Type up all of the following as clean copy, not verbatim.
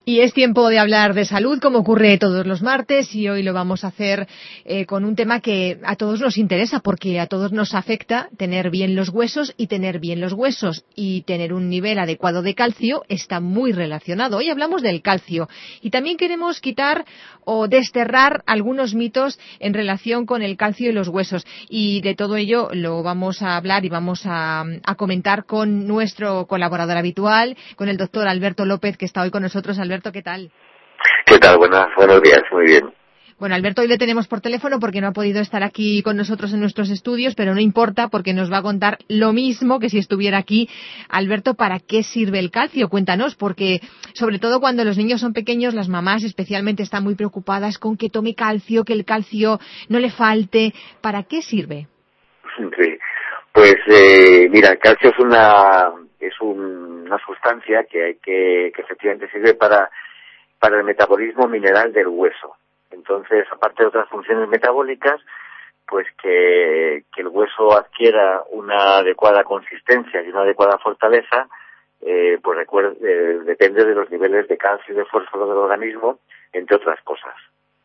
Y es tiempo de hablar de salud, como ocurre todos los martes, y hoy lo vamos a hacer con un tema que a todos nos interesa, porque a todos nos afecta tener bien los huesos, y tener bien los huesos y tener un nivel adecuado de calcio está muy relacionado. Hoy hablamos del calcio y también queremos quitar o desterrar algunos mitos en relación con el calcio y los huesos. Y de todo ello lo vamos a hablar y vamos a comentar con nuestro colaborador habitual, con el doctor Alberto López, que está hoy con nosotros. Alberto, ¿qué tal? ¿Qué tal? Buenos días, muy bien. Bueno, Alberto hoy le tenemos por teléfono porque no ha podido estar aquí con nosotros en nuestros estudios, pero no importa porque nos va a contar lo mismo que si estuviera aquí. Alberto, ¿para qué sirve el calcio? Cuéntanos, porque sobre todo cuando los niños son pequeños, las mamás especialmente están muy preocupadas con que tome calcio, que el calcio no le falte. ¿Para qué sirve? Sí, pues mira, el calcio es una sustancia que efectivamente sirve para el metabolismo mineral del hueso. Entonces, aparte de otras funciones metabólicas, pues que el hueso adquiera una adecuada consistencia y una adecuada fortaleza, pues depende de los niveles de calcio y de fósforo del organismo, entre otras cosas.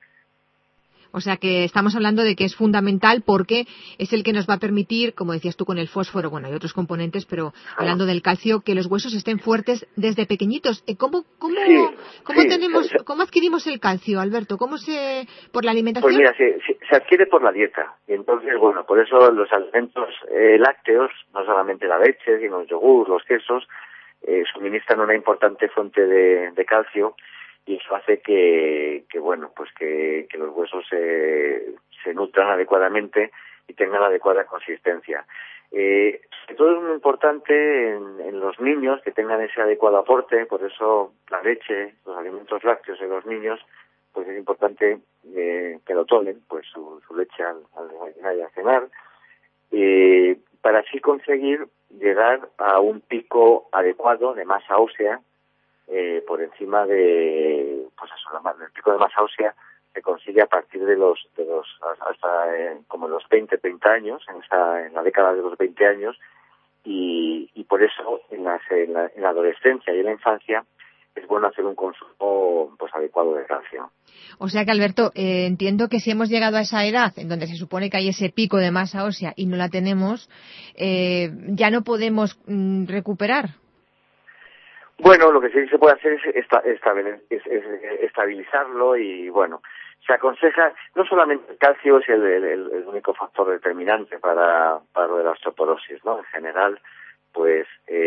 O sea que estamos hablando de que es fundamental porque es el que nos va a permitir, como decías tú con el fósforo, bueno, hay otros componentes, pero hablando del calcio, que los huesos estén fuertes desde pequeñitos. ¿Cómo adquirimos el calcio, Alberto? ¿Por la alimentación? Pues mira, se adquiere por la dieta. Y entonces, bueno, por eso los alimentos lácteos, no solamente la leche, sino los yogur, los quesos, suministran una importante fuente de calcio. Y eso hace que los huesos se nutran adecuadamente y tengan la adecuada consistencia. Sobre todo es muy importante en los niños que tengan ese adecuado aporte, por eso la leche, los alimentos lácteos en los niños, pues es importante que lo tomen, pues su leche al desayunar y a cenar, para así conseguir llegar a un pico adecuado de masa ósea. Por encima de, pues eso, el pico de masa ósea se consigue a partir de los hasta como los 30 años, en la década de los 20 años, y por eso en la adolescencia y en la infancia es bueno hacer un consumo pues adecuado de calcio. O sea que, Alberto, entiendo que si hemos llegado a esa edad en donde se supone que hay ese pico de masa ósea y no la tenemos, ya no podemos recuperar. Bueno, lo que sí se puede hacer es estabilizarlo y, bueno, se aconseja, no solamente el calcio es el único factor determinante para lo de la osteoporosis, ¿no? En general, pues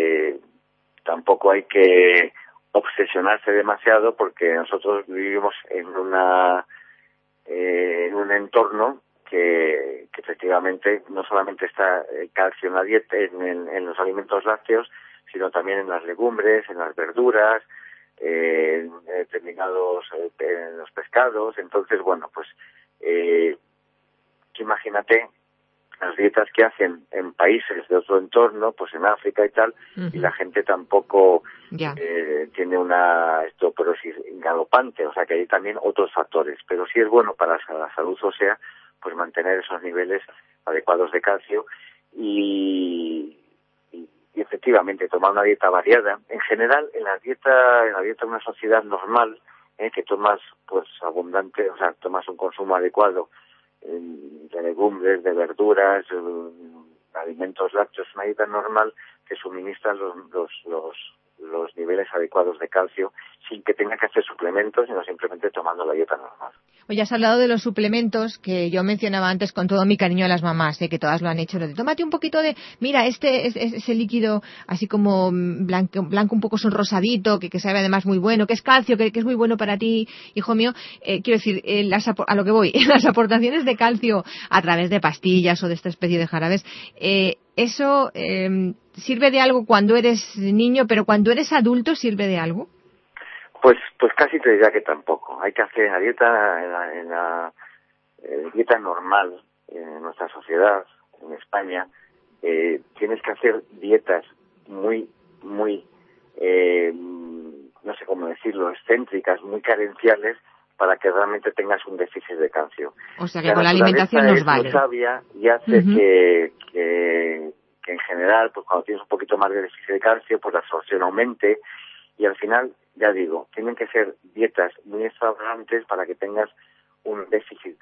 tampoco hay que obsesionarse demasiado porque nosotros vivimos en un entorno que efectivamente no solamente está el calcio en la dieta, en los alimentos lácteos, sino también en las legumbres, en las verduras, en los pescados. Entonces, bueno, pues imagínate las dietas que hacen en países de otro entorno, pues en África y tal, y la gente tampoco tiene una osteoporosis galopante, o sea que hay también otros factores. Pero sí es bueno para la salud ósea, pues mantener esos niveles adecuados de calcio y efectivamente tomar una dieta variada. En general, en la dieta de una sociedad normal, que tomas pues abundante, o sea, tomas un consumo adecuado de legumbres, de verduras, alimentos lácteos, una dieta normal que suministran los niveles adecuados de calcio sin que tenga que hacer suplementos, sino simplemente tomando la dieta normal. Oye, has hablado de los suplementos que yo mencionaba antes con todo mi cariño a las mamás, que todas lo han hecho. Tómate un poquito de, mira, ese líquido así como blanco un poco sonrosadito, que sabe además muy bueno, que es calcio, que es muy bueno para ti, hijo mío. Quiero decir, a lo que voy, las aportaciones de calcio a través de pastillas o de esta especie de jarabes, eso sirve de algo cuando eres niño, pero cuando eres adulto sirve de algo. Pues casi te diría que tampoco. Hay que hacer en la dieta normal en nuestra sociedad, en España, tienes que hacer dietas muy, no sé cómo decirlo, excéntricas, muy carenciales, para que realmente tengas un déficit de calcio. O sea que con la alimentación nos vale. Es muy sabia y hace que en general, pues cuando tienes un poquito más de déficit de calcio, pues la absorción aumente y al final ya digo, tienen que ser dietas muy extravagantes para que tengas un déficit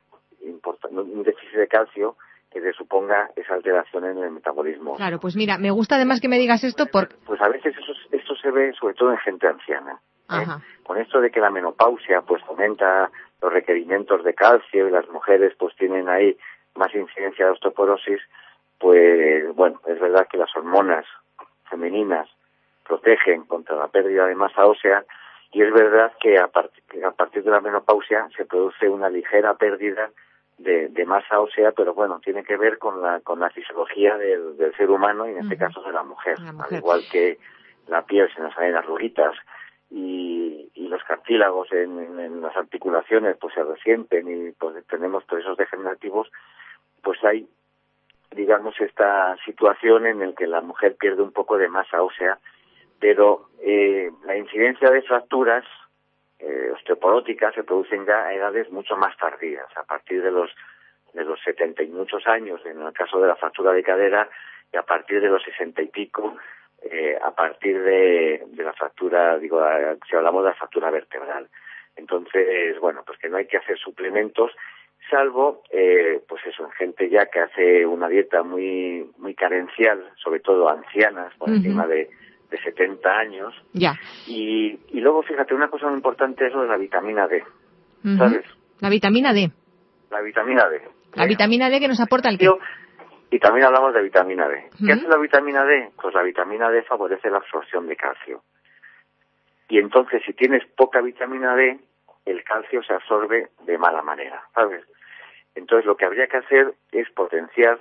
de calcio que te suponga esa alteración en el metabolismo. Claro, pues mira, me gusta además que me digas esto porque... Pues a veces esto se ve sobre todo en gente anciana. Ajá. Con esto de que la menopausia pues aumenta los requerimientos de calcio y las mujeres pues tienen ahí más incidencia de osteoporosis, pues bueno, es verdad que las hormonas femeninas protegen contra la pérdida de masa ósea y es verdad que a partir de la menopausia se produce una ligera pérdida de masa ósea, pero bueno, tiene que ver con la fisiología del ser humano y en este caso de la mujer. Al igual que la piel se nos salen arruguitas y los cartílagos en las articulaciones pues se resienten y pues tenemos procesos degenerativos, pues hay, digamos, esta situación en la que la mujer pierde un poco de masa ósea, pero la incidencia de fracturas osteoporóticas se producen ya a edades mucho más tardías, a partir de los 70 y muchos años en el caso de la fractura de cadera y a partir de los 60 y pico a partir de la fractura, digo, si hablamos de la fractura vertebral. Entonces, bueno, pues que no hay que hacer suplementos, salvo, pues eso, en gente ya que hace una dieta muy muy carencial, sobre todo ancianas, por encima de 70 años. Ya. Y luego, fíjate, una cosa muy importante es lo de la vitamina D, ¿sabes? La vitamina D. La vitamina D. La vitamina D que nos aporta el qué. Y también hablamos de vitamina D. ¿Qué hace la vitamina D? Pues la vitamina D favorece la absorción de calcio. Y entonces, si tienes poca vitamina D, el calcio se absorbe de mala manera, ¿sabes? Entonces, lo que habría que hacer es potenciar,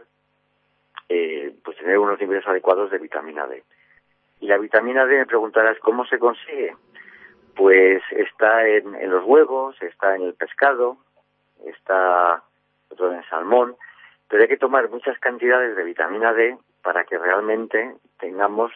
pues tener unos niveles adecuados de vitamina D. Y la vitamina D, me preguntarás, ¿cómo se consigue? Pues está en los huevos, está en el pescado, está en el salmón, pero hay que tomar muchas cantidades de vitamina D para que realmente tengamos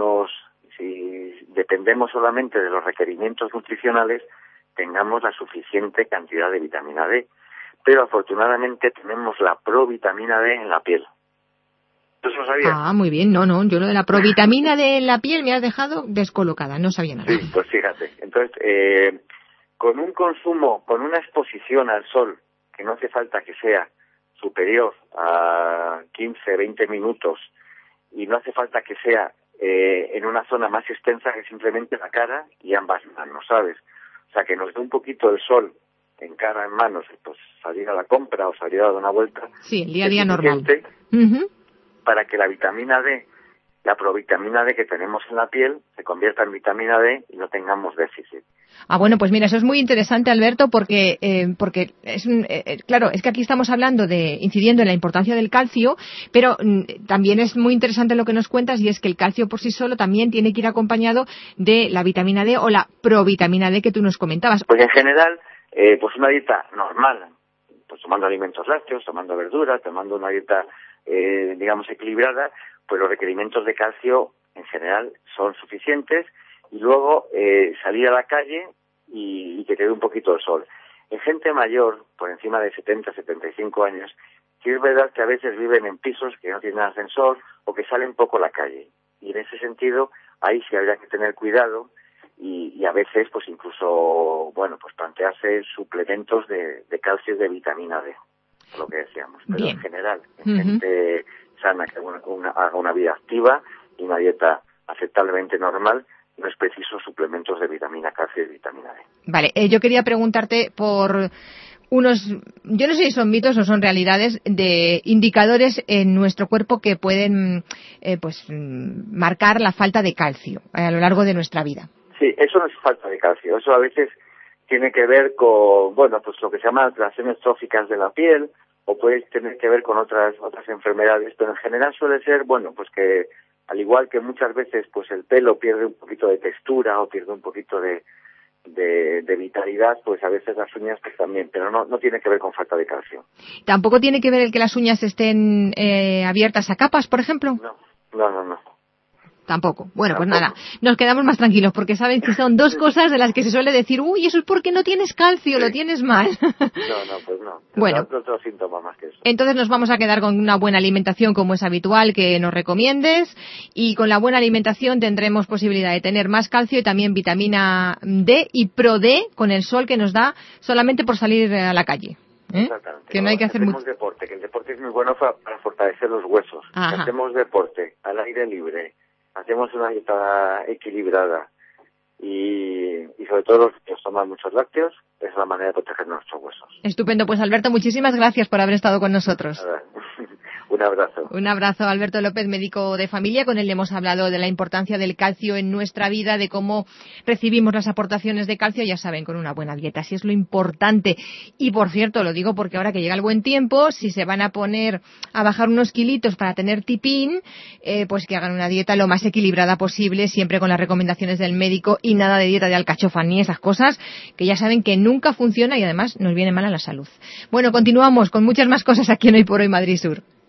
si dependemos solamente de los requerimientos nutricionales, tengamos la suficiente cantidad de vitamina D. Pero afortunadamente tenemos la provitamina D en la piel. ¿Tú eso lo sabías? Ah, muy bien. No, yo lo de la provitamina D en la piel me has dejado descolocada, no sabía nada. Sí, pues fíjate. Entonces, con un consumo, con una exposición al sol, que no hace falta que sea superior a 15, 20 minutos, y no hace falta que sea en una zona más extensa que simplemente la cara y ambas manos, ¿sabes? O sea, que nos dé un poquito el sol en cara, en manos, pues salir a la compra o salir a dar una vuelta. Sí, el día a día normal. Para que la vitamina D, la provitamina D que tenemos en la piel, se convierta en vitamina D y no tengamos déficit. Ah, bueno, pues mira, eso es muy interesante, Alberto, porque es claro, es que aquí estamos hablando incidiendo en la importancia del calcio, pero también es muy interesante lo que nos cuentas, y es que el calcio por sí solo también tiene que ir acompañado de la vitamina D o la provitamina D que tú nos comentabas. Pues en general, pues una dieta normal, pues tomando alimentos lácteos, tomando verduras, tomando una dieta, digamos, equilibrada, pues los requerimientos de calcio en general son suficientes. Y luego salir a la calle y que te dé un poquito el sol. En gente mayor, por encima de 70, 75 años, sí es verdad que a veces viven en pisos que no tienen ascensor o que salen poco a la calle. Y en ese sentido, ahí sí habría que tener cuidado y a veces, pues incluso, bueno, pues plantearse suplementos de calcio y de vitamina D, lo que decíamos. Pero Bien. En general, gente sana que haga una vida activa y una dieta aceptablemente normal, no es preciso suplementos de vitamina calcio y vitamina D. Vale, yo quería preguntarte por unos, yo no sé si son mitos o son realidades, de indicadores en nuestro cuerpo que pueden marcar la falta de calcio a lo largo de nuestra vida. Sí, eso no es falta de calcio, eso a veces tiene que ver con, bueno, pues lo que se llama alteraciones tróficas de la piel, o puede tener que ver con otras enfermedades, pero en general suele ser, bueno, pues que al igual que muchas veces pues el pelo pierde un poquito de textura o pierde un poquito de vitalidad, pues a veces las uñas pues también, pero no tiene que ver con falta de calcio. ¿Tampoco tiene que ver el que las uñas estén abiertas a capas, por ejemplo? No. Tampoco. Bueno, pues nada, nos quedamos más tranquilos porque saben que son dos cosas de las que se suele decir, uy, eso es porque no tienes calcio, lo tienes mal. No, pues no. Bueno, otro síntoma más que eso. Entonces nos vamos a quedar con una buena alimentación como es habitual que nos recomiendes, y con la buena alimentación tendremos posibilidad de tener más calcio y también vitamina D y Pro D con el sol que nos da solamente por salir a la calle. Exactamente. Que no hay que hacer hacemos deporte, que el deporte es muy bueno para fortalecer los huesos. Si hacemos deporte al aire libre, hacemos una dieta equilibrada y sobre todo los que toman muchos lácteos, es la manera de proteger nuestros huesos. Estupendo, pues Alberto, muchísimas gracias por haber estado con nosotros. Un abrazo. Un abrazo, Alberto López, médico de familia. Con él hemos hablado de la importancia del calcio en nuestra vida, de cómo recibimos las aportaciones de calcio, ya saben, con una buena dieta, así es lo importante. Y por cierto, lo digo porque ahora que llega el buen tiempo, si se van a poner a bajar unos kilitos para tener tipín, pues que hagan una dieta lo más equilibrada posible, siempre con las recomendaciones del médico y nada de dieta de alcachofa ni esas cosas, que ya saben que nunca funciona y además nos viene mal a la salud. Bueno, continuamos con muchas más cosas aquí en Hoy por Hoy Madrid Sur.